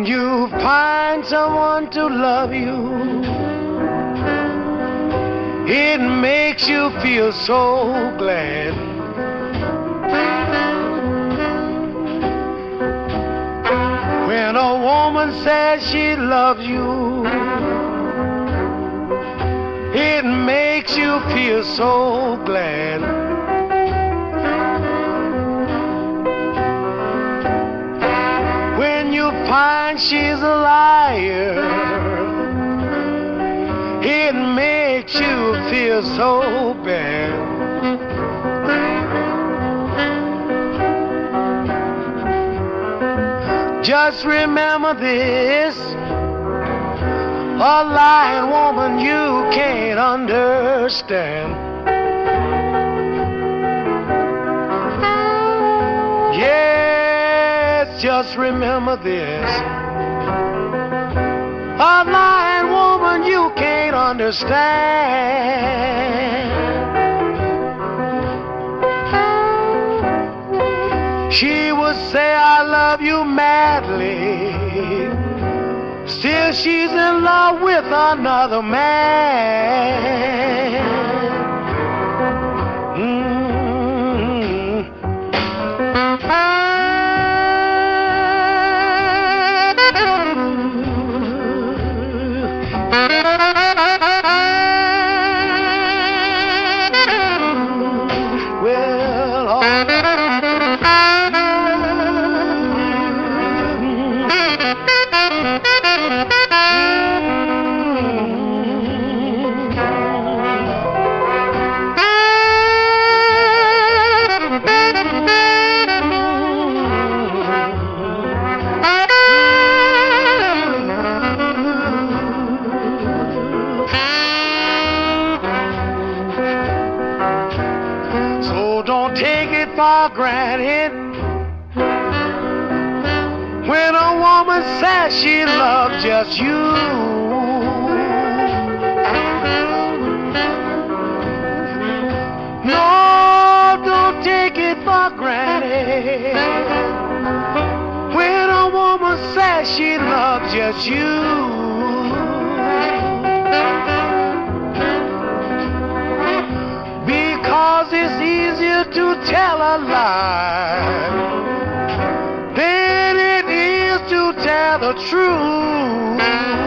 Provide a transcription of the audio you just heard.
When you find someone to love you, it makes you feel so glad. When a woman says she loves you, it makes you feel so glad. When you find she's a liar, it makes you feel so bad. Just remember this, a lying woman you can't understand. Yes, just remember this, a lying woman you can't understand. She would say I love you madly, still she's in love with another man. Don't take it for granted when a woman says she loves just you. No, don't take it for granted when a woman says she loves just you. Because it's easier to tell a lie than it is to tell the truth.